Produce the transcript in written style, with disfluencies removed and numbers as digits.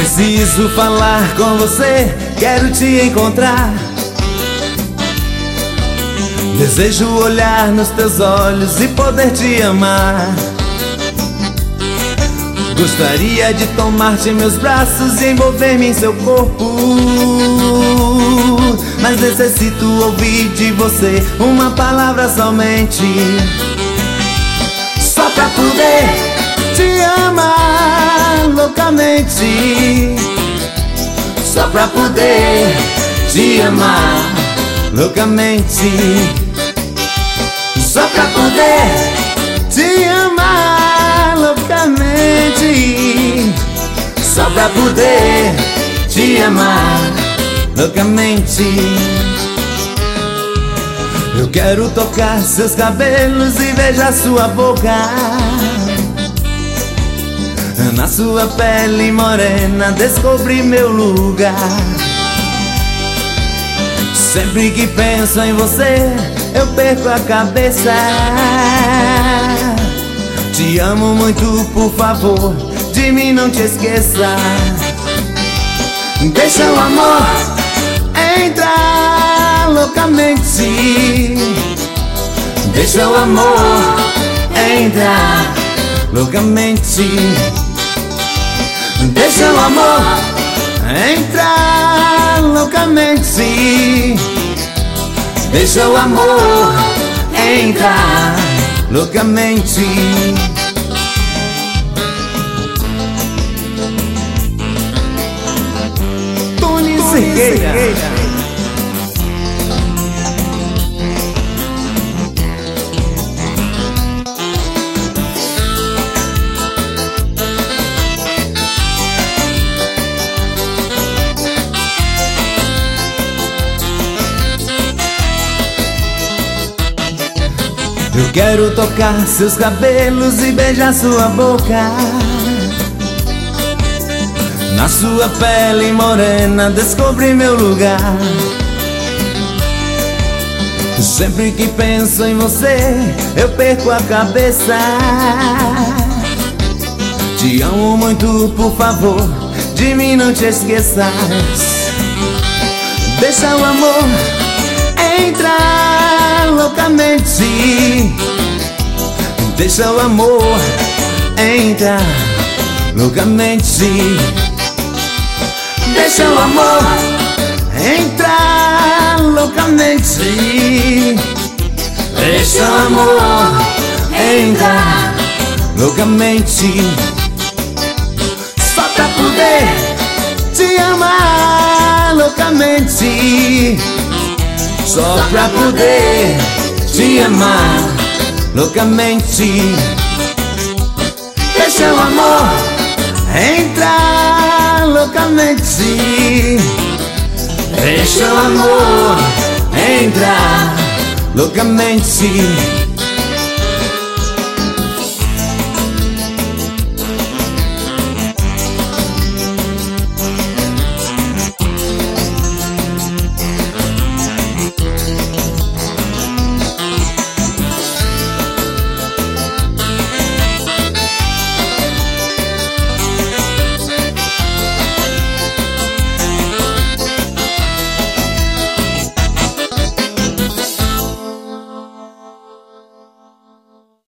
Preciso falar com você, quero te encontrar. Desejo olhar nos teus olhos e poder te amar. Gostaria de tomar-te em meus braços e envolver-me em seu corpo, mas necessito ouvir de você uma palavra somente, só pra poder te amar loucamente. Só pra poder te amar loucamente. Só pra poder te amar loucamente. Só pra poder te amar loucamente. Eu quero tocar seus cabelos e beijar sua boca. Na sua pele morena descobri meu lugar. Sempre que penso em você eu perco a cabeça. Te amo muito, por favor, de mim não te esqueça. Deixa o amor entrar loucamente. Deixa o amor entrar loucamente. Deixa o amor entrar loucamente. Deixa o amor entrar loucamente. Tony Cerqueira. Eu quero tocar seus cabelos e beijar sua boca. Na sua pele morena descobri meu lugar. Sempre que penso em você eu perco a cabeça. Te amo muito, por favor, de mim não te esqueças. Deixa o amor entrar loucamente. Deixa o amor entrar loucamente. Deixa o amor entrar loucamente. Deixa o amor entrar loucamente. Só pra poder te amar loucamente. Só pra poder te amar loucamente. Deixa o amor entrar loucamente. Deixa o amor entrar loucamente.